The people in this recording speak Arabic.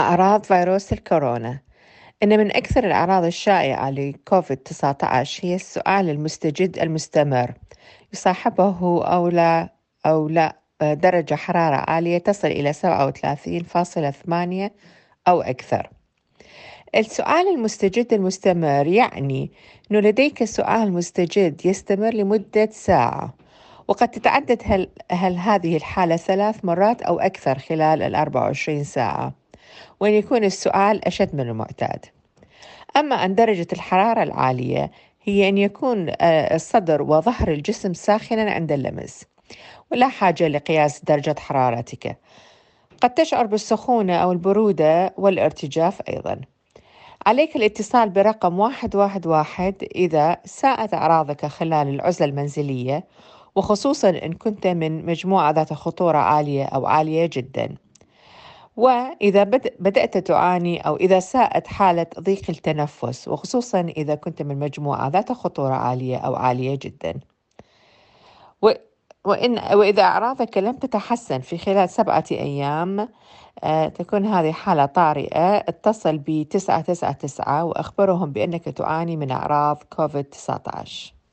أعراض فيروس الكورونا. إن من أكثر الأعراض الشائعة لكوفيد-19 هي السعال المستجد المستمر، يصاحبه أو لا درجة حرارة عالية تصل إلى 37.8 أو أكثر. السؤال المستجد المستمر يعني أنه لديك سؤال مستجد يستمر لمدة ساعة، وقد تتعدد هل هذه الحالة 3 مرات أو أكثر خلال 24 ساعة، وأن يكون السؤال أشد من المعتاد. أما عن درجة الحرارة العالية، هي أن يكون الصدر وظهر الجسم ساخنا عند اللمس، ولا حاجة لقياس درجة حرارتك. قد تشعر بالسخونة أو البرودة والارتجاف أيضا. عليك الاتصال برقم 111 إذا ساءت أعراضك خلال العزلة المنزلية، وخصوصا إن كنت من مجموعة ذات خطورة عالية أو عالية جدا. وإذا بدأت تعاني أو إذا ساءت حالة ضيق التنفس، وخصوصا إذا كنت من مجموعة ذات خطورة عالية أو عالية جدا. و- وإذا أعراضك لم تتحسن في خلال 7 أيام، تكون هذه حالة طارئة. اتصل ب999 وأخبرهم بأنك تعاني من أعراض كوفيد-19.